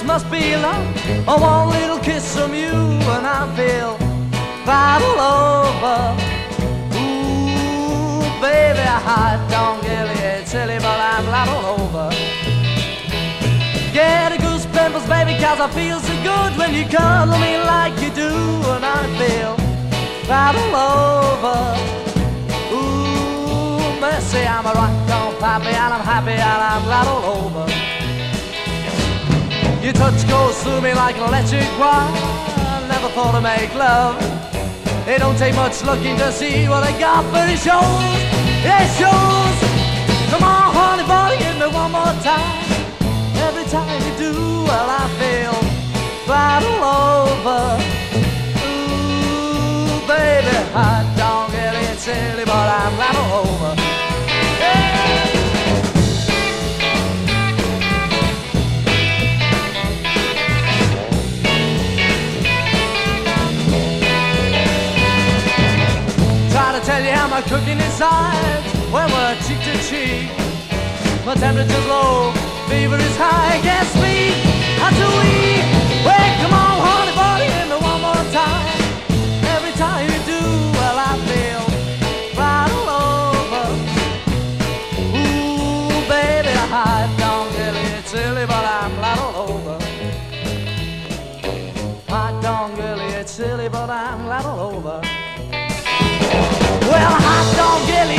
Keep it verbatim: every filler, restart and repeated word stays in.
must be love. Oh, one little kiss from you and I feel right all over. Ooh, baby, I don't get it silly, but I'm right all over. Get a goose pimples, baby, cause I feel so good when you cuddle me like you do, and I feel right all over. Ooh, mercy, I'm a rock-on pappy, and I'm happy, and I'm right all over. Your touch goes through me like an electric wire. I never thought to make love. It don't take much looking to see what I got, but it shows, it shows. Come on, honey, buddy, give me one more time. Every time you do, well, I feel right all over. Ooh, baby, I don't get it silly, but I'm right all over. Yeah. Trying to tell you how my cooking inside when we're cheek to cheek. My temperature's low, fever is high, can't speak, I'm too weak. Well, come on, honey, buddy, hit me one more time. Every time you do, well, I feel right all over. Ooh, baby, I don't get it silly, but I'm right all over. I don't get it silly, but I'm right all over. Well, I don't get it